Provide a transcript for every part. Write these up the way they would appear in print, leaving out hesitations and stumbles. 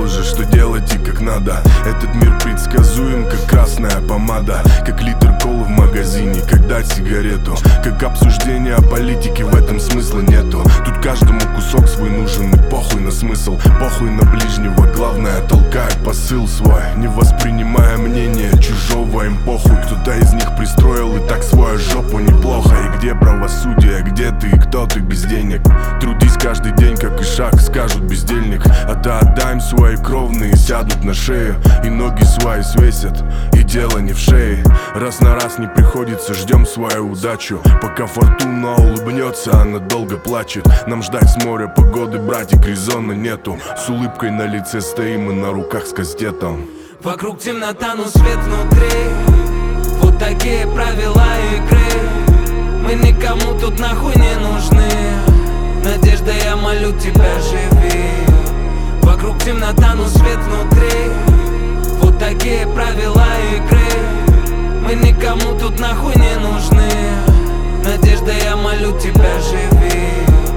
уже, что делать и как надо. Этот мир предсказуем, как красная помада, как литр колы в магазине, как дать сигарету, как обсуждение о политике, в этом смысла нету. Тут каждому кусок свой нужен, и похуй на смысл, похуй на ближнего, главное толкает посыл свой, не воспринимая мнение чужого, им похуй. Кто-то из них пристроил и так свою жопу неплохо. И где правосудие, где ты и кто ты без денег? Трудись каждый день, как и шаг, скажут бездельник. А то отдай им свои кровные, сядут на шею и ноги свои свесят, и дело не в шее. Раз на раз не приходится, ждем свою удачу. Пока фортуна улыбнется, она долго плачет. Нам ждать с моря погоды, братик, резона нету. С улыбкой на лице стоим и на руках с кастетом. Вокруг темнота, но свет внутри. Вот такие правила игры. Мы никому тут нахуй не нужны. Надежда, я молю тебя, живи. Вокруг темнота, но свет внутри. Вот такие правила игры. Мы никому тут нахуй не нужны. Надежда, я молю тебя, живи.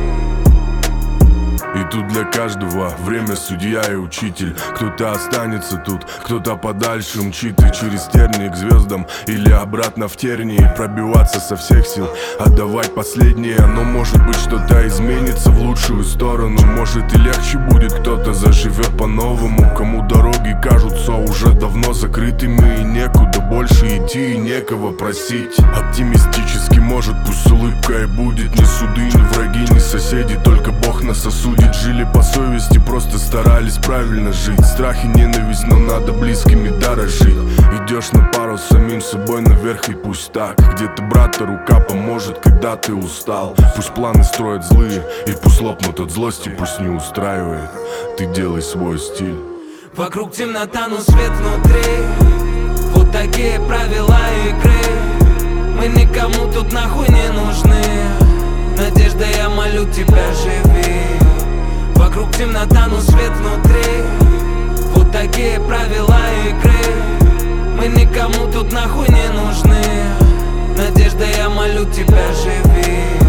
И тут для каждого время судья и учитель. Кто-то останется тут, кто-то подальше мчит. И через тернии к звездам или обратно в тернии пробиваться со всех сил, отдавать последнее. Но может быть что-то изменится в лучшую сторону. Может и легче будет, кто-то заживет по-новому. Кому дороги кажутся уже давно закрытыми, и некуда больше идти, и некого просить. Оптимистически, может, пусть с улыбкой будет. Ни суды, ни враги, ни соседи, только Бог нас осудит. Жили по совести, просто старались правильно жить. Страх и ненависть, но надо близкими дорожить. Идешь на пару с самим собой наверх, и пусть так. Где-то брата рука поможет, когда ты устал. Пусть планы строят злые, и пусть лопнут от злости, пусть не устраивает. Ты делай свой стиль. Вокруг темнота, но свет внутри. Вот такие правила игры. Мы никому тут нахуй не нужны. Надежда, я молю тебя, живи. Вокруг темнота, но свет внутри. Вот такие правила игры. Мы никому тут нахуй не нужны. Надежда, я молю тебя, живи.